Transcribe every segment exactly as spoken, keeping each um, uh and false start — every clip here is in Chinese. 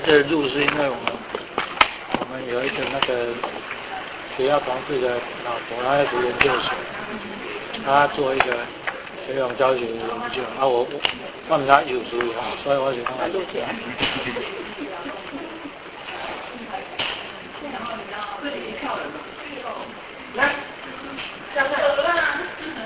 这录是因为我们我们有一个那个学校同事的老婆，她在读研究所，她做一个游泳教学的研究，啊我我我们家有注意啊，所以我就帮她录起来。 来，下课了啦！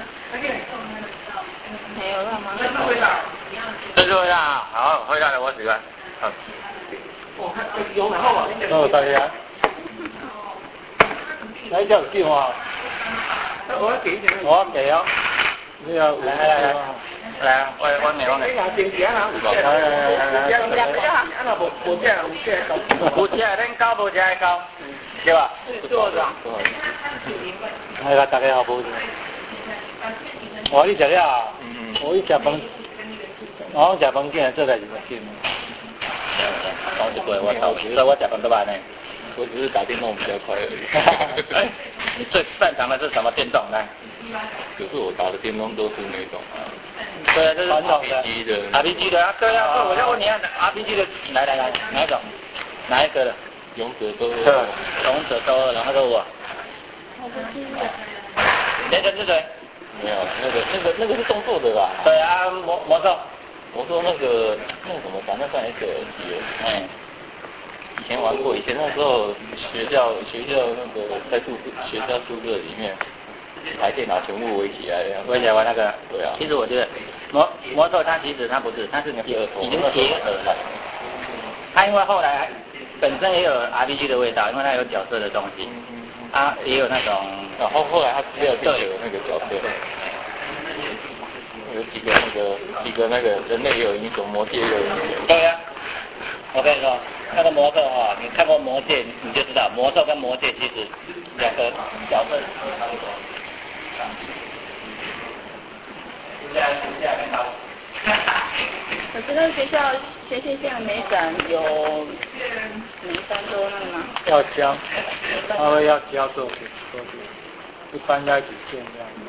没有了吗？那个味道。 这个味道啊，好，回来了，我喜欢。好。 我看有然后啊。 哦，大家。来叫叫啊！ 我要给你。 我给啊！你要来来来来啊！我我给我给。 你拿tiền tiền nào？ 来来来来来。 兩兩個啊？啊，無無隻有隻高。 有隻恁高，無隻的高，對吧？ 做的。 哎呀，大家好，不我你食了，我一食飯，我食飯竟然做代志就緊。 我就对我倒，所以我食饭都慢呢。我只是打电动比较快而已。你最擅长的是什么电动呢？ 可是我打的电动都是那种啊， 对啊，这是 R P G 的 R P G 的啊，对啊，我要问你啊 ，R P G 的，来来来，哪一种？哪一个的？ 勇者斗恶。 勇者斗恶，然后我。那个是谁？ 没有，那个那个那个是动作的吧？ 对啊，魔魔兽。 魔兽那个那个什么，反正算 S L G 的。 嗯。 以前玩过，以前那时候学校学校那个在宿舍学校宿舍里面，一台电脑全部围起来， 围起来玩那个。 对啊。 其实我觉得魔魔兽它其实它不是，它是已经已经结合了。它因为后来本身也有 R P G 的味道，因为它有角色的东西。啊，也有那种， 然后后来他资料进去有那个角色，有几个那个几个那个人类也有英雄，魔界也有英雄。 对呀、啊，我跟你说，那个魔兽哈、哦，你看过魔界你就知道，魔兽跟魔界其实两个角色差不多。 我知道学校学学校美感有每三周那个吗？ 要教，他会要教作品，作品，一般要几件这样。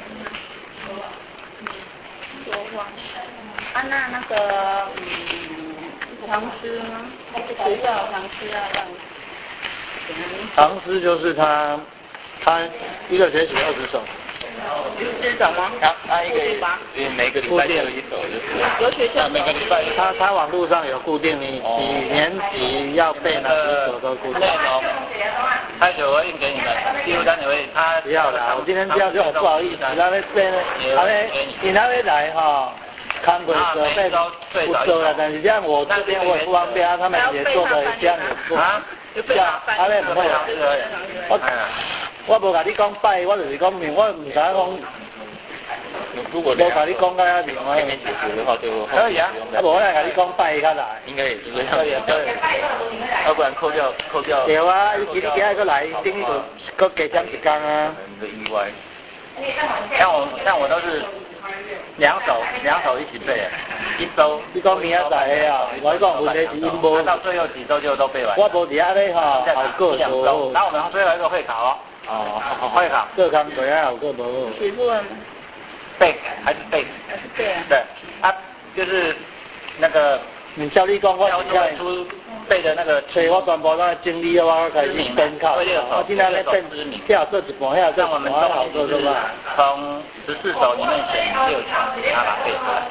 说话。啊，那那个嗯，唐诗呢？学校唐诗要让。 唐诗就是他，他一个学期二十首。 这种吗？ 他他一个每个礼拜有一首，就是有学校每个礼拜他他网络上有固定，你几年级要背哪几首都固定。 他有会印给你们，第六章也会他不要啦，我今天不要就不好意思，那边背呢，他那你那边来哈，看过设备不收了，但是这样我这边我也不方便啊，他们也做的这样有做。 啊， 这样他那不会，我我无甲你讲拜，我就是讲明，我唔敢讲。 如果我甲你讲个另外面解决的话就可以啊，啊无我来甲你讲拜较来。 应该也是这样。可以可以。要不然扣掉扣掉。 对啊，今日今日个来，等于个加减一天啊。 你的意外。 像我像我都是两手两手一起背，一周。 你讲明仔载的啊？我讲有些是因无。 到最后几周就都背完。 我无伫遐咧吼，考过两周。然后我们最后一个会考哦。 哦， 会考。 各工对啊，有个无。 写作文。 背还是背？ 对啊。 对，啊，就是那个。 你教你讲，我现在出背的那个， 所以我全部都经历我开始编考，我今天咧编跳这一半，遐这像我们好做是吧？ 从十四首里面选六首，他把它背出来。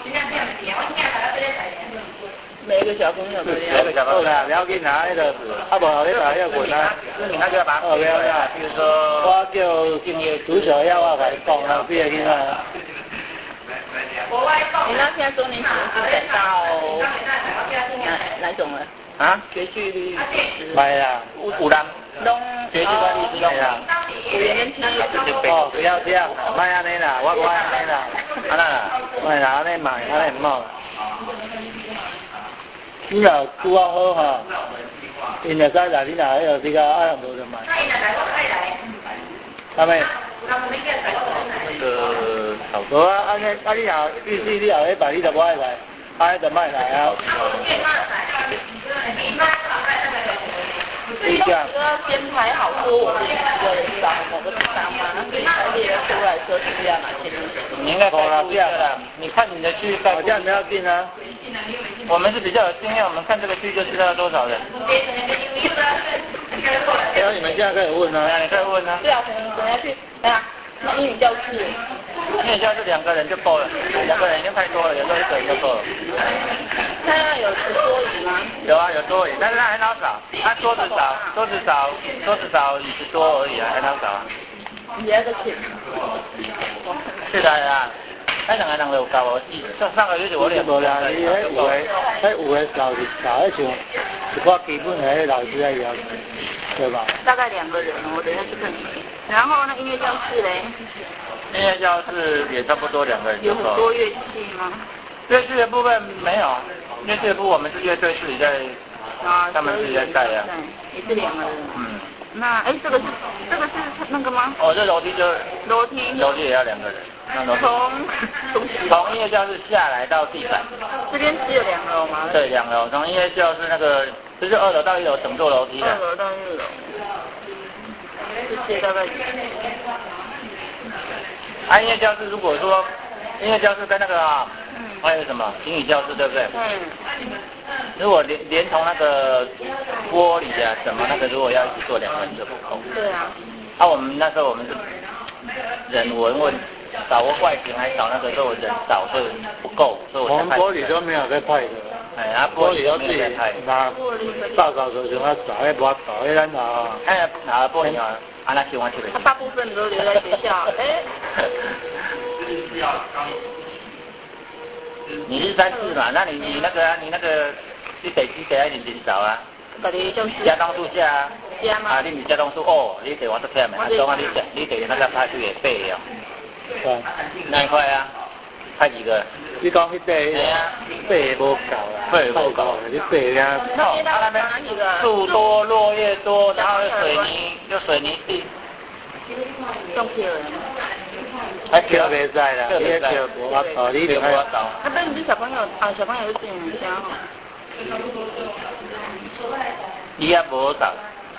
每个小朋友都每个小朋友啦，不要紧拿那个，啊无你拿那个滚啊， 你那个把它背出来，比如说， 我叫敬业主小要我来讲啊，比如讲啊。 你那现在中年级是到哪哪种了？ 啊？ 学区律师。 没啦， 有人。 拢。 学区管理师拢啦。 五元跟七元。 哦，不要这样，卖安尼啦，我不爱安尼啦。 安那啦？ 卖啦，安尼卖，安尼唔好啦。你若拄啊好吼，因就知啦，你若迄个比较爱无就卖。阿妹。 那个好多啊，安尼啊你若预计你后礼拜你就无爱来，安尼就卖来啊。 这个要先排好说我们几个人找某个地方嘛，才列出来说是要哪些东西。 你应该好了，这样了。你看你的区在好像没有进啊。 我们是比较有经验，我们看这个区就知道多少人。 然后你们现在可以问啊， 你可以问啊。 对啊，等下去，等下，那英语教室。 英语教室两个人就够了，两个人已经太多了，有时候一个人就够了。 他有桌椅吗？ 有啊，有桌椅，但是他很好找，他桌子少，桌子少，桌子少椅子多而已啊，很好找啊。 你那个钱？ 是的啊。迄两个人就有够我记，上上个月就我两无啦，伊迄有诶，迄有诶老是少，迄像一寡基本诶老师在要，对吧？ 大概两个人，我等下去看。然后那音乐教室嘞？ 音乐教室也差不多两个人就够。 有很多乐器吗？ 乐器的部分没有，乐器的部分我们是乐队自己在， 啊， 他们自己在带啊。 也是两个人。 嗯。 那哎，这个是这个是那个吗？ 哦，这楼梯就楼梯。 楼梯也要两个人。 从从音乐教室下来到地板。 这边只有两楼吗？ 对，两楼。从音乐教室那个就是二楼到一楼整座楼梯的。 二楼到一楼。这些大概。 啊，音乐教室如果说音乐教室跟那个啊，嗯、还有什么英语教室对不对？ 嗯。 如果连连同那个玻璃啊什么那个，如果要一起做两个人就不够。 对啊。 啊，我们那时候我们是人文问找个外形还找那个时候人少，所以不够，所以我我们玻璃都没有在派的。 哎，啊玻璃都自己派。 那大扫除就要找，迄无找，迄咱啊。 哎，拿玻璃啊，啊那喜欢去的。 大部分都留在学校，哎。 你是三四嘛？那你你那个啊，你那个你得你得爱认真找啊。加冬树下啊。 加吗？ 啊，你唔加冬树哦，你得我都听没？啊，总啊你你得那个派出也背哦。 对。 那一块啊？派几个？ 你讲迄块？ 对啊。 背无够啦。 背无够， 你背呀。 哦，他那边树多，落叶多，然后又水泥又水泥地。 种漂亮。 还跳袂使啦，你跳无法度，你就爱。 啊，但是小朋友啊，小朋友是你家吼。 伊也无找。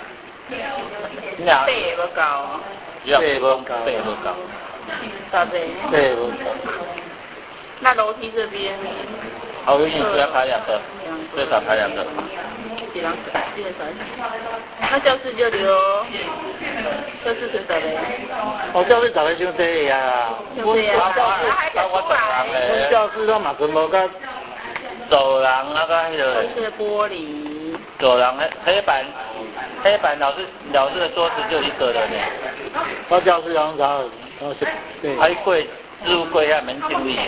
背也不高。 背无高。 背无高。 咋背？ 背无高。 那楼梯这边？ 好，有请要排两个，最少排两个。 几两？几点三？那教室就留，教室是谁的？ 我教室找个像这样啊。 就这样。 我走廊诶。教室都嘛全无甲。 走廊那个迄个。 都是玻璃。 走廊黑黑板，黑板老师老师的桌子就一个人呢。 我教室两找，都是。 还柜置物柜下门禁位。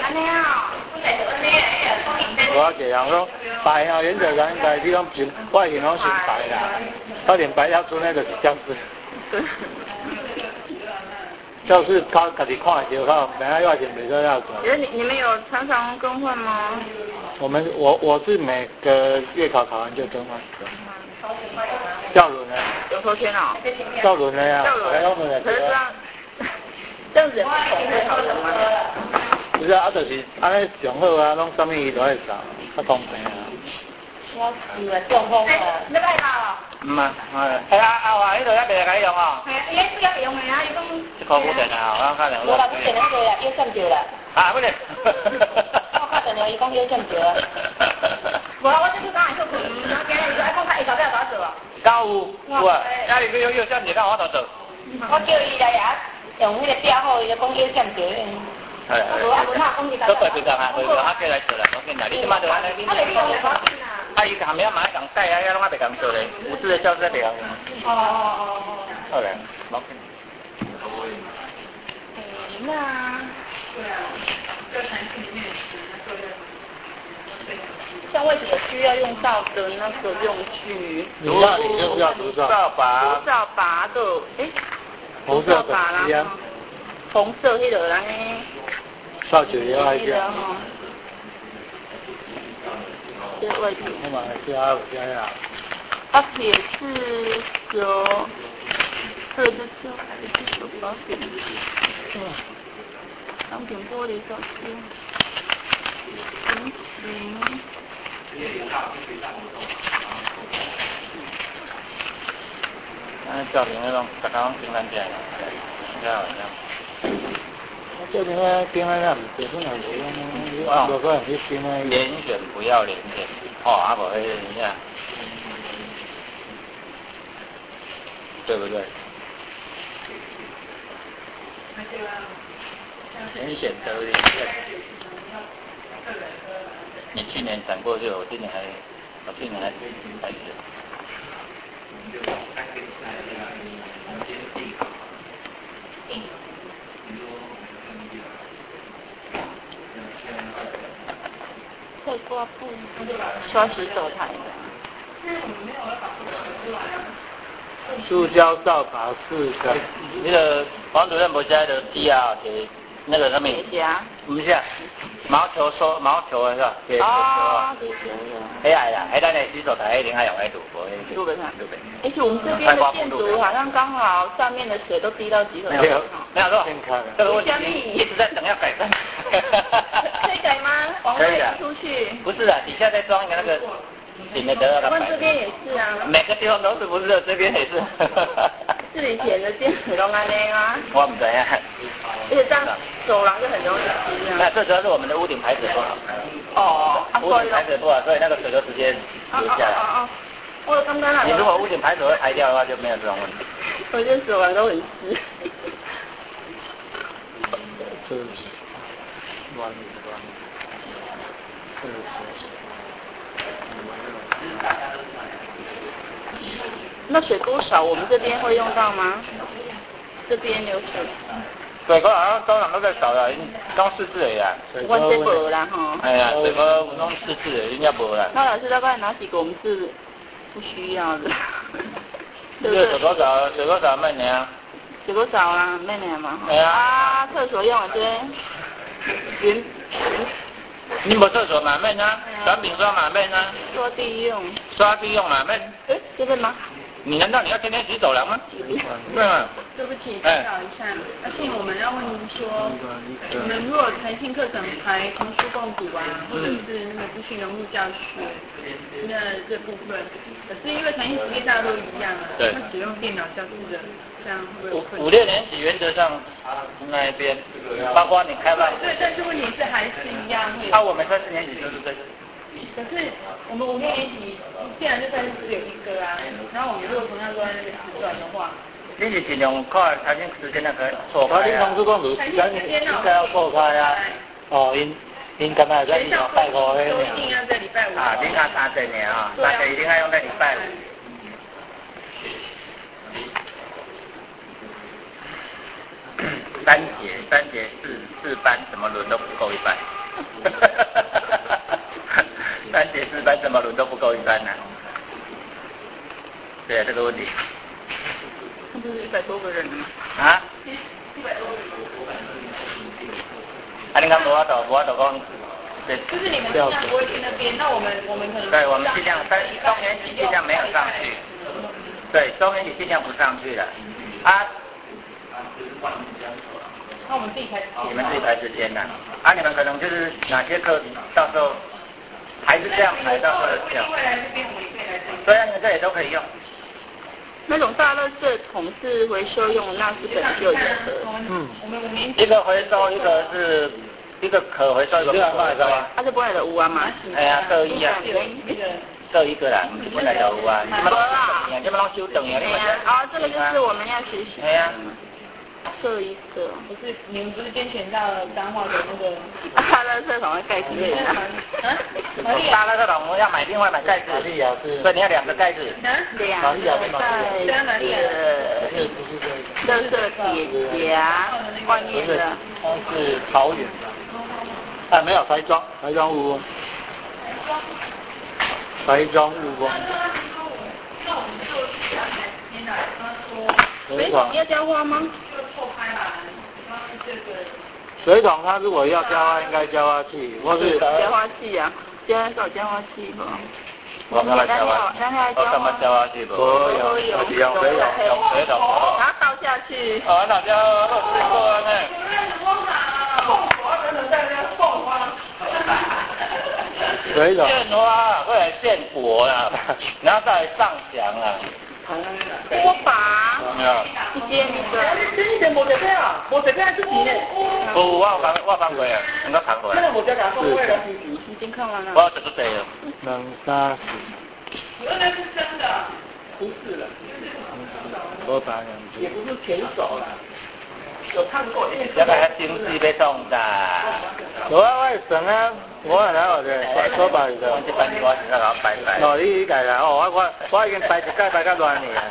我这样讲，白啊，原则上应该你讲全外形拢是白啦，到点白要出那个是教室。教室他自己看的时候，他本来外形没这样子。 觉得你你们有常常更换吗？ 我们我我是每个月考考完就更换。教轮呢？ 有抽签哦。 教轮的呀。 教轮。可是这样，这样人不同会好的吗？ 不是啊，就是安尼上好啊，拢什么伊都爱扫，较公平啊。 我以为中风哦。你爱啦？ 唔啊，哎啊啊话，迄度一袂使用哦。 系啊，伊迄个用的啊，伊讲。 一箍古电啊，我看两个。 无啦，古电那个啦，要占着啦。 啊，不是。 我看电话，伊讲要占着。无啦，我这次讲系做困，我今日就爱讲较会搞了咋做啊？ 敢有有啊，那你要要占着，敢我都做。 我叫伊来啊，用迄个标号，伊就讲要占着。 係係，都佢佢講啊，佢講啊，佢來做啦，我見啦，你即馬就安尼，啊，伊下面馬上帶啊，一攏啊袂咁做咧，有啲嘅教室袂曉。 哦哦哦哦。 好咧，冇見。 那。像为什么需要用到的那个用具？ 你那里就是要涂扫。 扫把。 涂扫把的，诶。 红色的一样。 红色迄个人诶。 扫帚也要一样。 这位置。 我嘛是啊，有加呀。 啊，铁是有，这个是这个是有保险。嗯。商品玻璃手机。行行。 啊，照明那种，刚刚平安点，应该好像。 这边呢，平安那唔对，可能无用，无可能去平安。 连选不要连选，哦，啊无迄个啥，对不对？连选得连选。你去年闪过去，我今年还，我去年还开始。 侧挂布，刷洗手台的。 塑胶扫把四个。 那个黄主任不是在的 T 啊，给那个上面。 叠加。 唔是啊，毛球收毛球的是吧？ 哦，叠加的。 哎呀，哎，咱的洗手台一定还用来赌博。 赌本上。赌本。而且我们这边的建筑好像刚好上面的水都滴到集合。 没有，没有错。这个问题一直在等要改善。 可以改吗？往外出去。 不是啊，底下再装一个那个顶的得了。 我们这边也是啊。 每个地方都是不是？这边也是。 是以前的建筑都安那吗？ 我不知呀。 而且这样走廊就很容易湿啊。 那最主要是我们的屋顶排水不好。 哦。 屋顶排水不好，所以那个水就直接流下来。 哦哦哦。我刚刚你如果屋顶排水会排掉的话，就没有这种问题。 我觉得走廊都很湿。 这是乱乱。这是。 那水沟少，我们这边会用到吗？这边流水。 水沟好像通常都在少了，刚试试而已啊。 我这无啦哈。 哎呀，水沟刚试试而已，应该无啦。 那老师大概哪几个我们是不需要的？ 对不对？水沟少，水沟少慢点啊。 水沟少啊，慢点嘛。 哎呀。 啊，厕所用了这原。 你没厕所嘛慢啊，转饼刷嘛慢啊。 刷地用。 刷地用嘛慢。 哎，这边吗？ 你难道你要天天洗走廊吗？ 对啊。对不起，打扰一下，而且我们要问您说，我们如果台庆课程排童书共读啊，或者是那个资讯融入教学，那这部分，可是因为台庆实力大家都一样啊，那使用电脑教室的，这样会不会有困难？ 五六年级原则上那一边，包括你开放。 对，但是问题是还是一样。 啊，我们三四年级就是这个。 可是我们五六年级既然就算是只有一个啊，然后我们如果同样都在那个时段的话， 你是尽量看台庆时间那个错开啊。台庆同志共读时间应该要错开啊。哦，因因刚才在礼拜五那都一定要在礼拜五。 啊，你看三十年啊，三十一定要用在礼拜五。三节三节四四班怎么轮都不够一班。三节四班怎么轮都不够一班呢、啊？对啊，这个问题。 那不是一百多个人吗？ 啊？ 一百多个人。 啊，你看无法度，无法度讲。 就是你们尽量不会去那边，那我们我们可能。 对，我们尽量三中年级尽量没有上去。对，中年级尽量不上去了。啊。 那我们自己排时间。 你们自己排时间的。啊，你们可能就是哪些课到时候还是这样排，到时候跳。对啊，你们这里都可以用。 那种大垃圾桶是回收用，那是本就有的。 嗯。 我们五年级。 一个回收，一个是一个可回收，一个不可回收啊。 它是本来的有啊嘛。 哎呀，各一啊。各一个啦，本来就有啊。 什么啦？ 你们拢修等呀？ 啊，这个就是我们要学习。 哎呀。 这一个不是你们不是捐钱到彰化的那个大垃圾桶的盖子里啊？ 大垃圾桶我要买另外买盖子，所以你要两个盖子。 两个盖子，垃圾铁夹，外面的。 它是桃园的，啊没有台中，台中屋，台中屋。 水桶要浇花吗？ 水桶它如果要浇花，应该浇花器，或是浇花器啊，浇找浇花器不？ 我干嘛浇花？我干嘛浇花器不？ 我有，我只用水桶， 用水桶。 然后倒下去。 哦，那就落水过呢。 水桶。 献花，会来献果啦，然后再来上香啊。 拖把，一间一个。 你以前无食片啊？无食片出钱呢？有，我有放我放过啊，应该放过。那无食甲放过了。 已经看完了。 我食过济了。 两三十。 原来是真的。 不是了。 拖把两只。 也不是全熟了。有看过，这个精致要送的。 我我会算啊，我係睇我哋拖把嚟嘅。 我這班我先攞擺擺。 哦，你計啦，哦，我我我已經擺一屆擺到亂年。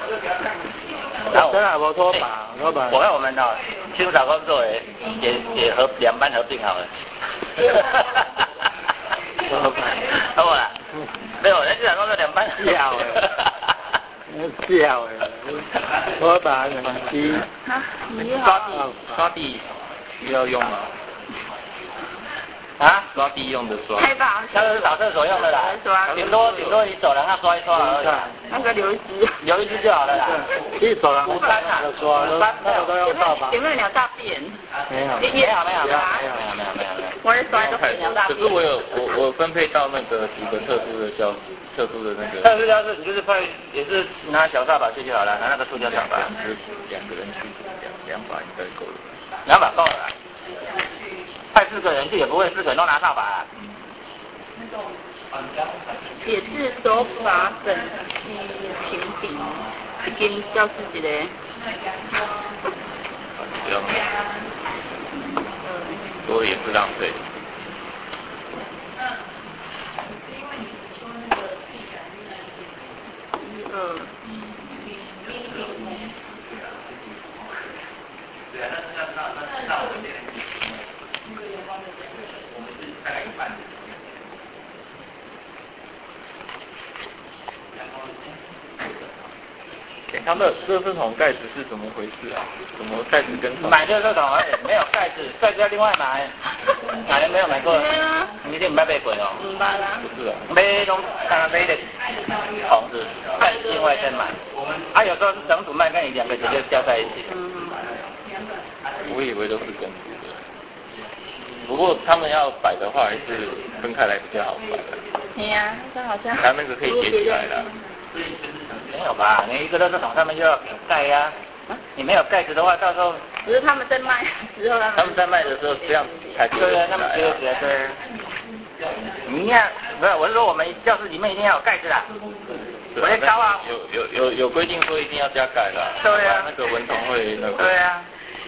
真係冇拖把，拖把。 我看我們哦，清掃工作也也也合兩班合併好了。 拖把。 好不啦？沒有，人清掃工作兩班。 笑誒，笑誒，拖把兩支。 啊，你好。 刷地要用嗎？啊，刷地用的刷。 开吧。 那个是扫厕所用的啦。顶多顶多你走廊上刷一刷而已。 那个留一支。 留一支就好了啦。 一走廊五三啊， 刷，三那个都要扫把。 有没有鸟大便？ 没有。 没有没有没有没有没有没有没有没有。 我是刷都是鸟大便。 可是我有我我分配到那个几个特殊的教室，特殊的那个。 特殊教室你就是派也是拿小扫把去就好了，拿那个塑胶扫把。 两个人去两两把应该够了。 两把够了。派四个人去也不会四个人都拿扫把、啊。 也是手法整齐平顶，一间教室一个。 不要，多也是浪费。 嗯。 他们垃圾桶盖子是怎么回事啊？怎么盖子跟买垃圾桶而已，没有盖子，盖子要另外买。哪人没有买过？你一定唔捌买过哦。 唔捌啦。 不是啊。 买拢当然买的桶子，盖子另外再买。啊，有时候是整组卖，跟你两个直接加在一起。 嗯。 我以为都是跟组的。不过他们要摆的话，还是分开来比较好摆。 对呀，这好像。 它那个可以叠起来的。 没有吧？你一个垃圾桶上面就要有盖呀、啊。你没有盖子的话，到时候只是他们在卖之后， 他们在卖的时候这样才叠对啊，他们叠起来对。你一样，不是，我是说我们教室里面一定要有盖子啦。我在高啊。 有有有有规定说一定要加盖的。 对啊。 那个蚊虫会那个。 对啊。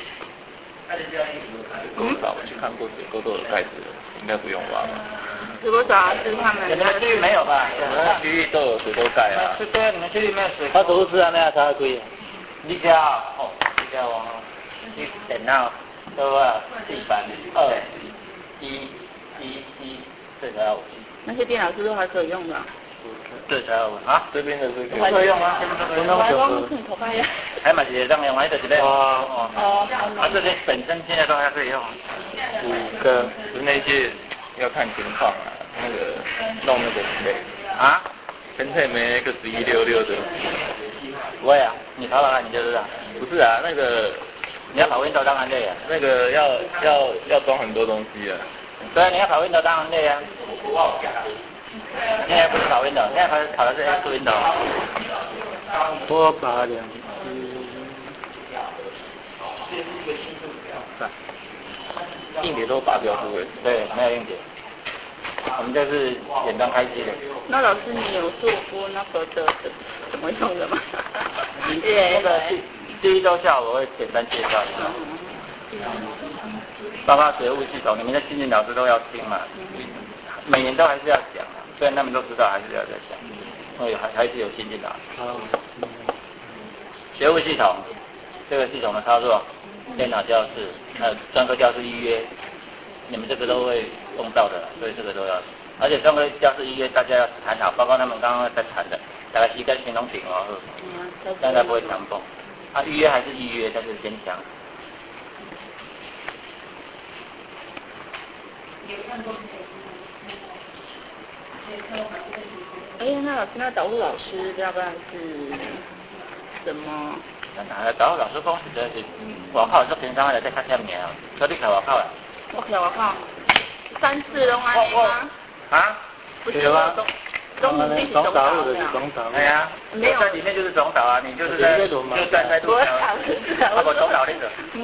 够少，我去看过水沟都有盖子的，应该不用吧？ 水沟少是他们。 你们区域没有吧？ 我们区域都有水沟盖啊。 对对，你们区域没有水沟。 他都是这样那样才贵。 你家哦，你家哦，去电脑，对吧？地板二一一一，这才有。 那些电脑是不是还可以用的？ 这才有啊， 这边的是可以用啊， 我还光看头发呀。 还蛮直接这样用，还得直接。 哦哦哦。啊，这些本身现在都还可以用。 五个，那些要看情况啊，那个弄那个对啊， 跟配没那个十一六六的。 不会啊，你跑跑看你就知道。 不是啊，那个你要跑 Windows 当然累啊。 那个要要要装很多东西啊。 对啊，你要跑 Windows 当然累啊。现在不是跑 Windows，现在跑跑的是 X Windows。 拖把两只。 硬碟都拔掉不会？ 对，没有硬碟。我们这是简单开机的。 那老师你有做过那个的怎么用的吗？ 那个第第一周下午我会简单介绍一下。包括学务系统，你们的新进老师都要听嘛，每年都还是要讲，虽然他们都知道，还是要再讲，因为还还是有新进老师。学务系统这个系统的操作，电脑教室、呃专科教室预约，你们这个都会用到的，所以这个都要。而且专科教室预约大家要谈好，包括他们刚刚在谈的，大概时间先拢定哦，大家不会强迫。啊，预约还是预约，但是先讲。 哎呀，那老师，那导护老师要不然是什么？ 那导护老师讲实在是外口做平常的在较少年，所以你看外口啦。 我看外口，三四拢安尼吗？ 啊？ 不是吗？ 中途地是总岛有没有？ 总岛。 哎呀，没有在里面就是总岛啊，你就是在就站在路桥。我我总岛那个。 不。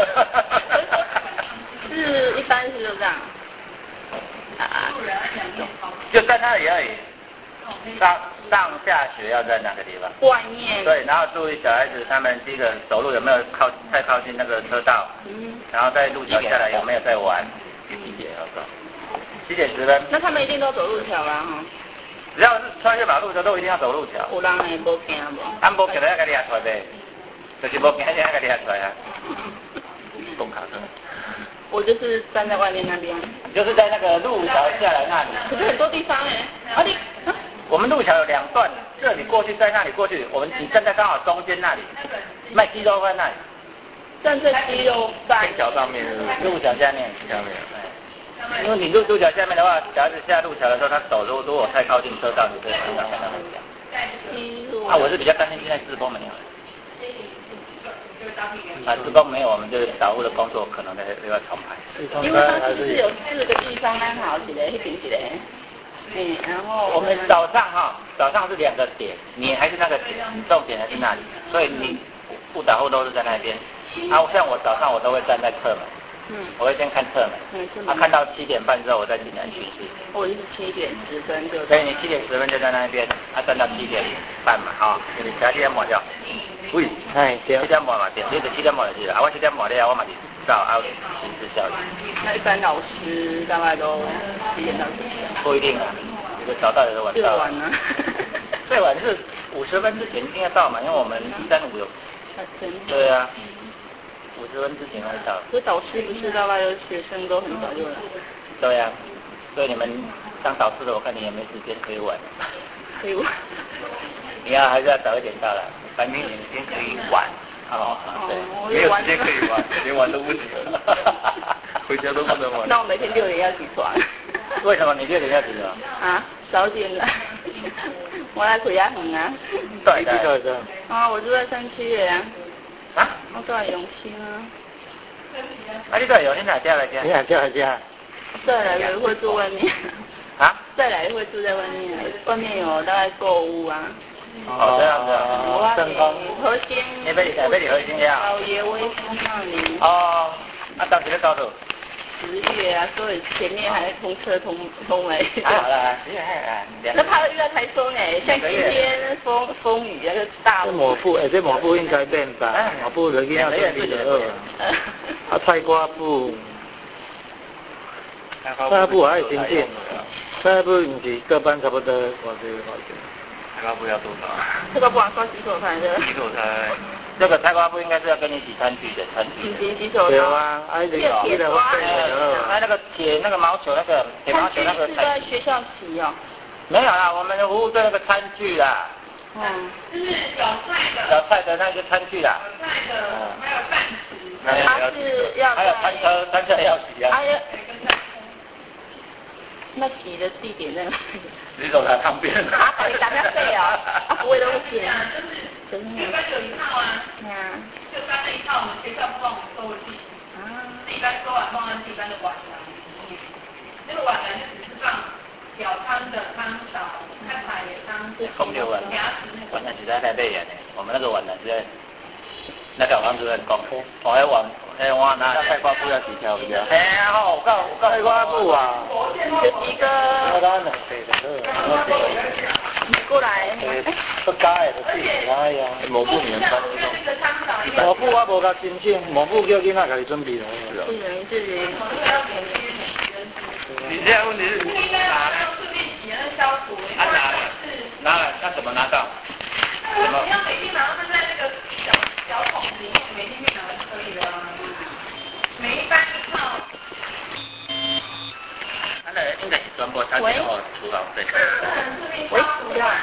是一般是就这样。啊。 就在那里而已。上上下学要在哪个地方？ 外面。对， 然后注意小孩子他们第一个走路有没有靠太靠近那个车道，嗯，然后在路桥下来有没有在玩？几点要走？七点十分。 那他们一定都走路桥啦哈。 只要是穿越马路的都一定要走路桥。 有人会无惊无？ 俺无惊，要甲你下出呗，就是无惊，要甲你下出啊。公卡车。 我就是站在外面那边。 就是在那个路桥下来那里。 可是很多地方哎，啊你。 我们路桥有两段，这里过去，在那里过去，我们你站在刚好中间那里，卖鸡肉饭那里。 站在鸡肉饭。 桥上面，路桥下面，下面。因为你路路桥下面的话，小孩子下路桥的时候，他走路如果太靠近车道，你可以马上跟他们讲。啊，我是比较担心现在直播没有。啊，直播没有，我们就是导护的工作可能在又要重排。 因为它是有四个地方安好一个，一边一个。嗯，然后我们早上哈，早上是两个点，你还是那个点，重点还是那里，所以你误导护都是在那边。啊，像我早上我都会站在侧门，嗯，我会先看侧门，嗯，啊，看到七点半之后我再进来巡视。 我是七点十分就。 所以你七点十分就在那边，啊，站到七点半嘛，哈，你其他七点半掉。喂，哎，七点半嘛，点，你就七点半就去了，啊，我七点半了，我嘛是到啊，行事效率。 那一般老师大概都几点到几点？ 不一定啊，有的早到有的晚到。 最晚呢？ 最晚是五十分之前一定要到嘛，因为我们一三五有。对啊，五十分之前会到。 所以导师不是大概有学生都很早就来。 对啊，所以你们当导师的，我看你也没时间可以晚。 可以晚。 你要还是要早一点到来，反正你时间可以晚。哦，对，没有时间可以玩，连玩都不行，回家都不能玩。 那我每天六点要起床。 为什么你六点要起床？ 啊，早点来。我来回家很啊。 对对对。 啊，我住在山区的呀。 啊？ 我住在永兴啊。 啊，你在永兴哪家来家？你哪家来家？ 再来的会住外面。 啊？ 再来会住在外面，外面有大概购物啊。 哦，这样子啊，正康。 核心。 你被你被你核心呀？ 老爷威风那里。 哦，啊，当时在高度。 十月啊，所以前面还通车通通哎。 好了，十月哎， 那怕遇到台风哎，像今天风风雨那个大。 这抹布哎，这抹布应该变吧？抹布人家是第二。啊，菜瓜布。菜瓜布还有新店。菜瓜布不是各班差不多多少多少钱？ 菜瓜布要多少？ 菜瓜布啊，算洗手台的。 洗手台。这个菜瓜布应该是要跟你洗餐具的，餐具。 洗洗手台。 对啊，哎，这个铁刷。 哎，那个铁那个毛球那个铁毛球那个。 是在学校洗哦。 没有啦，我们的服务对那个餐具啦。 嗯。就是小菜的。 小菜的那个餐具啦。 小菜的，还有饭匙。 还是要。 还有餐车，餐车也要洗啊。 哎呀。那洗的地点在哪里？ 洗手台旁边。 啊，你打下费啊？啊，不会都不行。就是。一般有一套啊。对啊。就刚那一套，我们学校不帮我们收回去。啊。自己班收完放在自己班的碗篮里面。那个碗篮就只是放舀汤的汤勺、看茶叶汤。 空调碗。碗篮实在太累了呢，我们那个碗篮实在，那个碗主任讲，我还碗。哎，我拿菜瓜布要几条比较？哎呀，好，我告我告菜瓜布啊， 就几个。 我当然能背的了。 你过来。 不加的就自己来呀。抹布你们穿这种？抹布我无甲申请，抹布叫囡仔家己准备来。 不能自己。 你这样问题是拿了？啊拿了，拿了，那怎么拿到？ 怎么？你要每天拿放在那个小小桶子里面，每天去拿就可以了啊。每一班一套。 那个应该是全部他给我出老费。 喂，这样。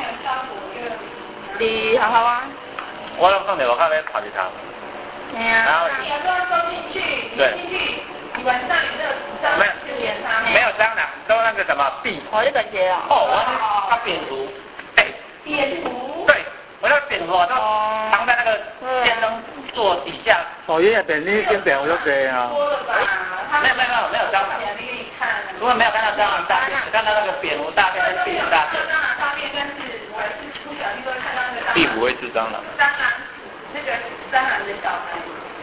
你好好啊。 我拢放在我靠边跑去他。 对呀。 然后。 你要都要收进去。对。进去，你晚上有没有蟑螂？没有。 没有蟑螂，都那个什么壁。 哦，这个节啊。 哦，我他蝙蝠。哎。 蝙蝠。 对，我那蝙蝠都藏在那个电灯座底下。 哦，因为便利跟蝙蝠都这样。 多了吧？ 没有没有没有没有蟑螂。 看。 如果没有看到蟑螂大便，只看到那个蝙蝠大便跟壁虎大便。 蟑螂大便，但是我还是不小心都会看到那个。 壁虎会吃蟑螂。 蟑螂，那个蟑螂的小孩。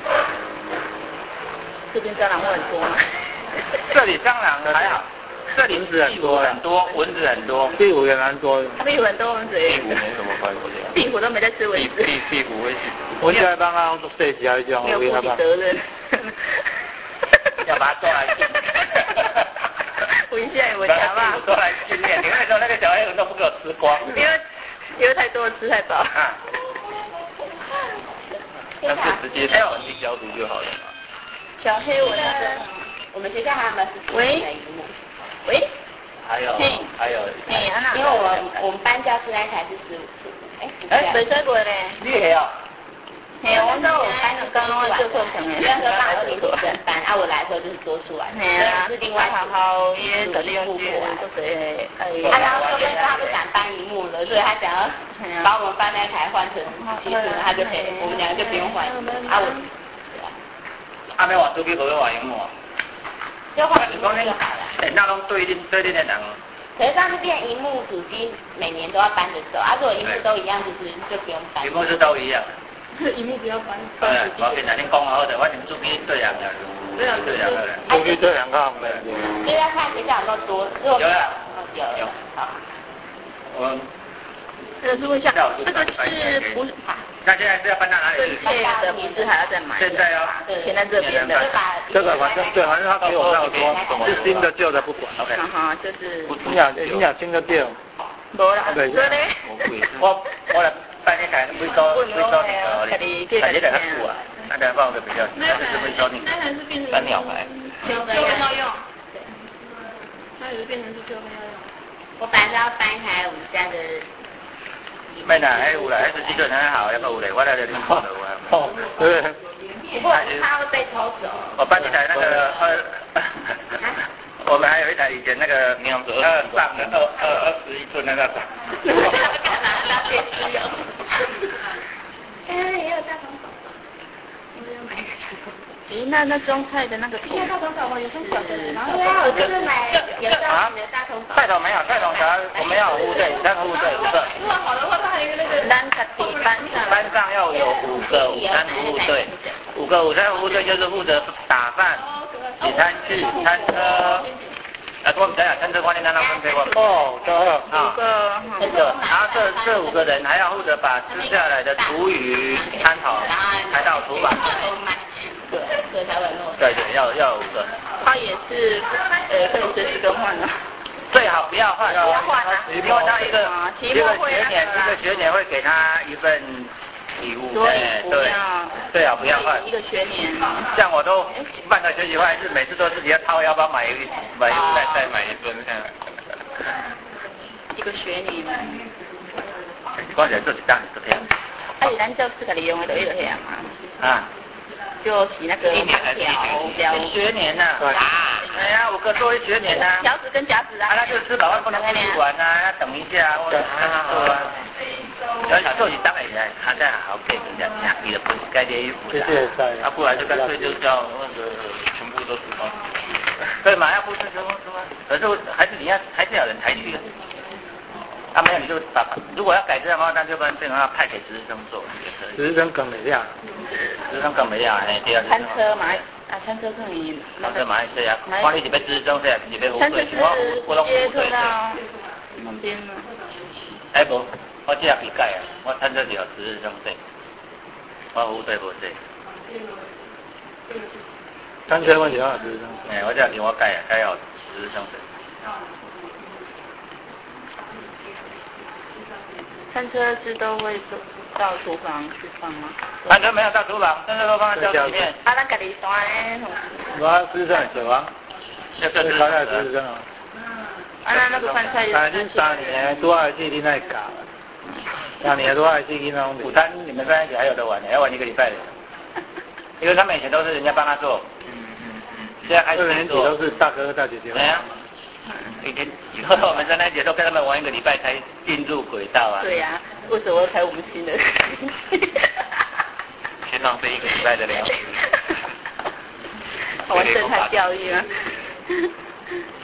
这边蟑螂会很多吗？ 这里蟑螂还好，这里壁虎很多，蚊子很多， 壁虎也蛮多的。 壁虎很多蚊子。 壁虎没什么关系。 壁虎都没在吃蚊子。 壁壁虎会吃。 我现在帮他用对起来讲， 没有负起责任。 要把它抓来训。 我现在我家嘛。 抓来训练，你为什么那个小黑蚊都不给我吃光？ 因为因为太多吃太饱。 啊。 那就直接消去消毒就好了嘛。 小黑蚊那个，我们学校还有没有是喂喂？ 还有还有。 哎，因为我我们班教室那台是十五次。哎哎，没吹过嘞。 你也有。 嘿，我那我班的刚刚就课程诶，因为说放二零五整班，啊我来的时候就是多数来，对啊，是另外好好约的练互补啊，对，呃，啊然后后面他不敢搬荧幕了，所以他想要把我们班那台换成其实他就可以，我们两个就不用换，啊我， 啊没玩手机，不会玩荧幕啊？ 就换荧幕就好了。 哎，那拢对定对定的人。 可是上次变荧幕主机每年都要搬着走，啊如果荧幕都一样，就是就不用搬。 荧幕是都一样。 荧幕不要搬。 对，我跟你讲好的，我你们主机对人的，对人对人的。 手机对人看的。 所以要看学校有没有多。 有啊。 有有。好。 我。 这个是问一下，这个是不是？ 那现在是要搬到哪里去？ 现在的不是还要再买？ 现在要。 填在这边的。 这个反正对，反正他给我那么多，是新的旧的不管。 OK。哈，就是。 你讲你讲新的旧。 无啦。对嘞。 我我来。半天台不收不收那个，感觉在那吐啊，那台放的比较，那是不收那个。 那还是变成三鸟牌。 旧的要用。对。那也是变成是旧的要用。 我本来是要搬开我们家的。 没啦，还有啦，还是技术很好，要不有嘞，我来这里看的我。 哦，对。 不过它会被偷走。 我搬一台那个二，我们还有一台以前那个二上的二二二十一寸的那种。 电视有，哎，也有大桶宝，我要买大桶宝。咦，那那中菜的那个，现在大桶宝宝有分小的，然后对啊，我就是买有大的大桶宝。 菜桶没有，菜桶条我们要五队，三个五队五个。 如果好的话，它还有一个那个。 单个底班上。 班上要有五个午餐服务队，五个午餐服务队就是负责打饭、洗餐具、餐车。啊，我们讲讲餐车观念，让他分配过。 哦，对啊。 五个， 这个，然后这这五个人还要负责把吃下来的厨余、餐桶抬到厨房。 对，对，才会弄。 对对，要要五个。 他也是，呃，可以随时更换的。 最好不要换。 不要换啊！ 因为他一个一个学年一个学年会给他一份礼物。 对对。 最好不要换。 一个学年。 像我都半个学期换一次，每次都自己要掏腰包买一买再再买一份这样。 一个学年。 光写这几张这样。 啊，是咱教室家己用的，就迄个遐嘛。 啊。 就洗那个一年还是一学年呐？啊，哎呀，五个多一学年呐。 条子跟夹子啊。 啊，那就吃饱饭不能出去玩啊，要等一下或者做啊。要想做你当然也还在好给人家下逼的不该件衣服的。啊，不然就干脆就叫那个全部都是包。对嘛，要不是全部出啊。可是还是你要还是要人抬去。啊，没有你就把，如果要改这样的话，那就变成要派给值日生做。 值日生更没亮。 值日生更没亮，哎，对啊。 餐车嘛，啊，餐车可以。 餐车嘛，对啊，光你这边值日生，对啊，你这边服务队， 我我拢服务队。 那边呢？ 哎不，我这样比改啊，我餐车只有值日生队，我服务队不对。 餐车问题要值日生。 哎，我这样给我改啊，改要值日生队。 餐车是都会到厨房去放吗？ 餐车没有到厨房，餐车都放在教室里面。 啊，咱家己刷诶。 我值日生有啊， 这个是考下值日生啊。 啊，那那个饭菜。 啊，你三年多少季你那搞？三年多少季你那午餐你们在一起还有得玩呢，要玩一个礼拜的。因为他们以前都是人家帮他做。嗯嗯嗯。现在开始二年级都是大哥大姐姐。 对啊。以前以后我们在那节都跟他们玩一个礼拜才进入轨道啊。 对呀、啊，为什么要开我们新的？ 先浪费一个礼拜的粮食。 玩生态教育啊。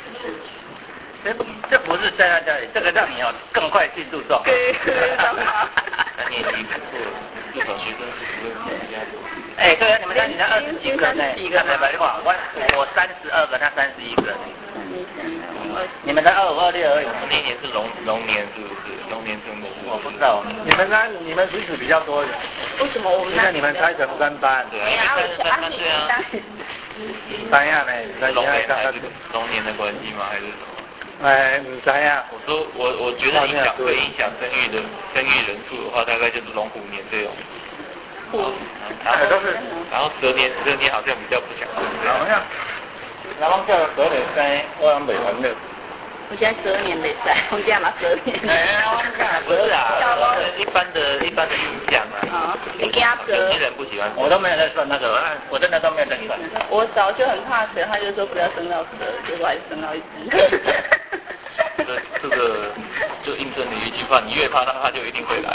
这这不是在他家里，这个让你哦更快进入状态。 三年级不错，至少学生是不会比人家多。 哎，对啊，你们家你才二十几个呢，看没白话，我我三十二个，他三十一个。你们才二五二六而已， 那年是龙龙年是不是？龙年生的是？ 我不知道，你们那你们其实比较多人。 为什么我们？ 因为你们拆成三班。 对啊，三班对啊。 三样呢？ 龙年还是龙年的关系吗？还是什么？ 哎，唔知啊。 我说我我觉得影响会影响生育的生育人数的话，大概就是龙虎年这种。 然后都是， 然后蛇年蛇年好像比较不想生。 好像，然后叫蛇年生，我讲袂烦恼。 我现在十二年没在，我家嘛十二年。 哎，我讲不是啊， 一般的一般的印象啊。 啊，你家蛇。 有些人不喜欢， 我都没有在算那个，我真的都没有在算。 我早就很怕蛇，他就说不要生到蛇，结果还是生到一只。 这个这个就印证了一句话：你越怕它，它就一定会来。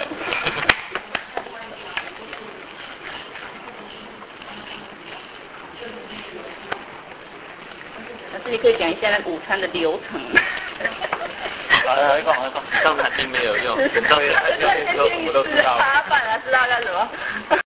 老师，你可以讲一下那个午餐的流程。 来来，讲来讲，当然并没有用，当然还是说我们都知道。 茶饭啊，知道叫什么？